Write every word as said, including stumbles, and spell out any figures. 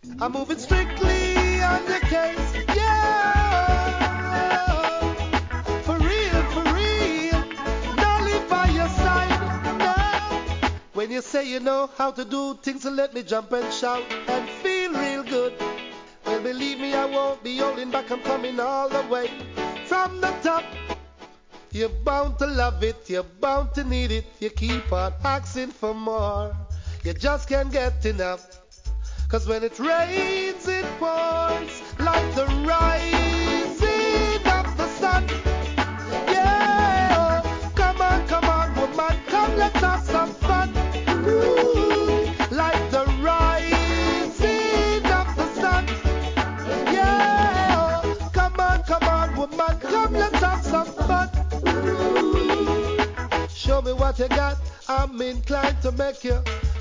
I'm moving strictly on the case. Yeah, for real, for real. Not live by your side. No. When you say you know how to do things, so let me jump and shout and feel real good. Well, believe me, I won't be holding back. I'm coming all the way from the top. You're bound to love it, you're bound to need it. You keep on asking for more. You just can't get enough. Cause when it rains, it pours like the rising of the sun. Yeah, come on, come on, woman, come, let's have some fun. Ooh, like the rising of the sun. Yeah, come on, come on, woman, come, let's have some fun. Ooh, show me what you got, I'm inclined to make you